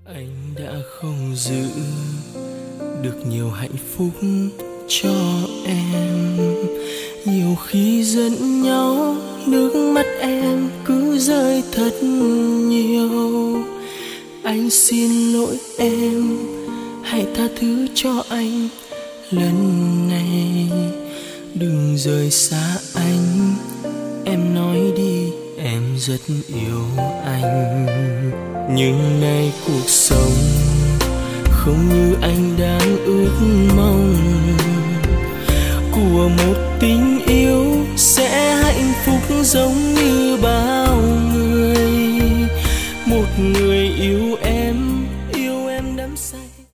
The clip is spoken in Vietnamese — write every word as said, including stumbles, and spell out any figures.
Anh đã không giữ được nhiều hạnh phúc cho em. Nhiều khi giận nhau, nước mắt em cứ rơi thật nhiều. Anh xin lỗi em, hãy tha thứ cho anh lần này. Đừng rời xa anh, em nói đi, em rất yêu anh. Nhưng nay cuộc sống không như anh đang ước mong. Của một tình yêu sẽ hạnh phúc giống như